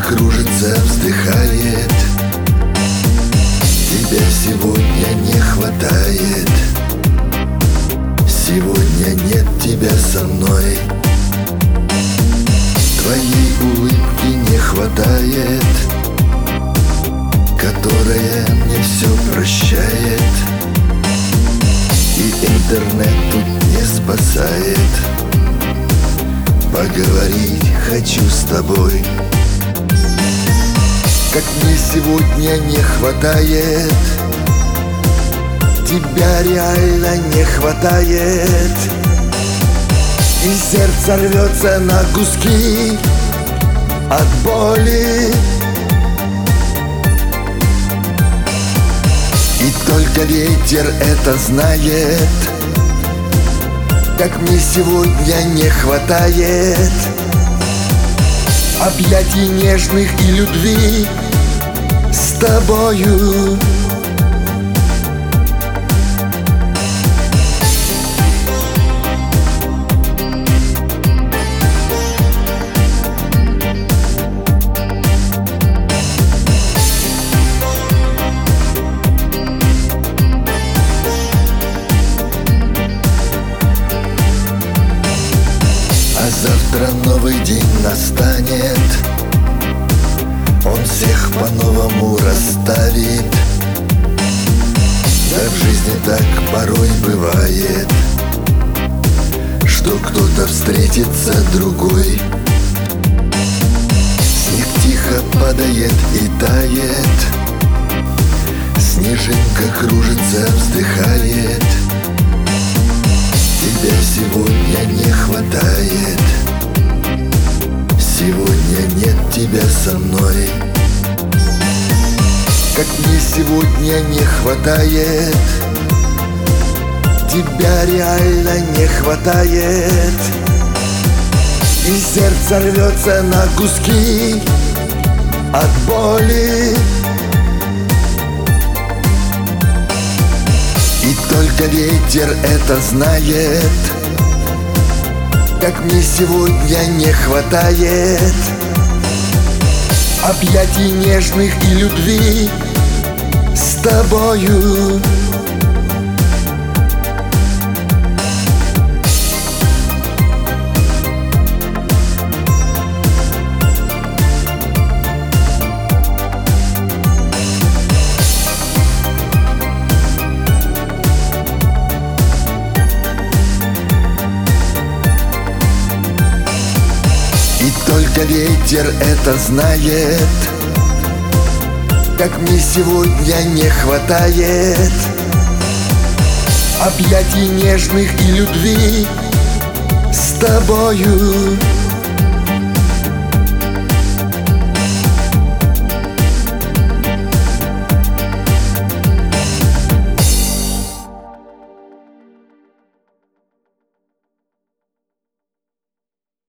кружится, вздыхает. Тебя сегодня не хватает. Сегодня нет тебя со мной. Твоей улыбки не хватает, которая мне все прощает. И интернет тут не спасает. Поговорить хочу с тобой. Как мне сегодня не хватает. Тебя реально не хватает. И сердце рвется на куски от боли. И только ветер это знает. Как мне сегодня не хватает объятий нежных и любви с тобою. А завтра новый день настанет. Он всех по-новому расставит. Да в жизни так порой бывает, что кто-то встретится другой. Снег тихо падает и тает. Снежинка кружится, вздыхает. Тебя сегодня не хватает. Сегодня нет тебя со мной. Как мне сегодня не хватает. Тебя реально не хватает. И сердце рвется на куски от боли. И только ветер это знает. Как мне сегодня не хватает объятий нежных и любви с тобою. И только ветер это знает. Как мне сегодня не хватает объятий нежных и любви с тобою.